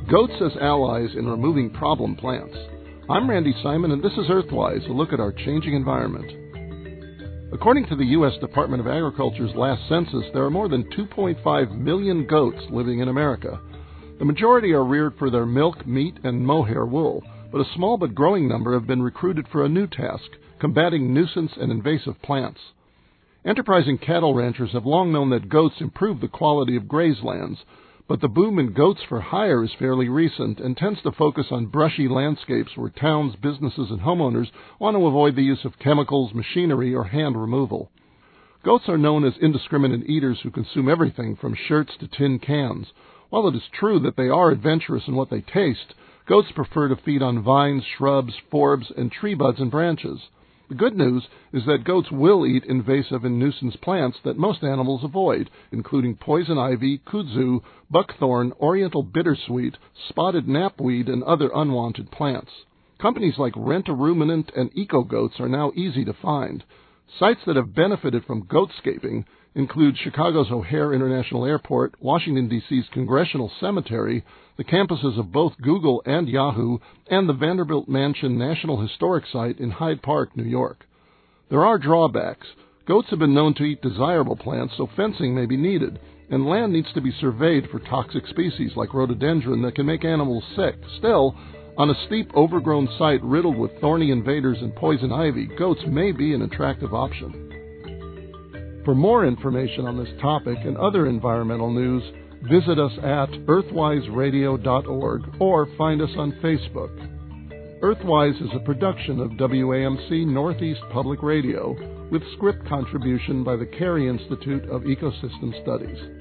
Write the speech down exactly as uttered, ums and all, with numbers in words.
Goats as allies in removing problem plants. I'm Randy Simon, and this is Earthwise, a look at our changing environment. According to the U S Department of Agriculture's last census, there are more than two point five million goats living in America. The majority are reared for their milk, meat, and mohair wool, but a small but growing number have been recruited for a new task, combating nuisance and invasive plants. Enterprising cattle ranchers have long known that goats improve the quality of grazelands, but the boom in goats for hire is fairly recent and tends to focus on brushy landscapes where towns, businesses, and homeowners want to avoid the use of chemicals, machinery, or hand removal. Goats are known as indiscriminate eaters who consume everything from shirts to tin cans. While it is true that they are adventurous in what they taste, goats prefer to feed on vines, shrubs, forbs, and tree buds and branches. The good news is that goats will eat invasive and nuisance plants that most animals avoid, including poison ivy, kudzu, buckthorn, oriental bittersweet, spotted knapweed, and other unwanted plants. Companies like Rent a Ruminant and EcoGoats are now easy to find. Sites that have benefited from goatscaping include Chicago's O'Hare International Airport, Washington, D C's Congressional Cemetery, the campuses of both Google and Yahoo, and the Vanderbilt Mansion National Historic Site in Hyde Park, New York. There are drawbacks. Goats have been known to eat desirable plants, so fencing may be needed, and land needs to be surveyed for toxic species like rhododendron that can make animals sick. Still, on a steep, overgrown site riddled with thorny invaders and poison ivy, goats may be an attractive option. For more information on this topic and other environmental news, visit us at earthwise radio dot org or find us on Facebook. Earthwise is a production of W A M C Northeast Public Radio with script contribution by the Carey Institute of Ecosystem Studies.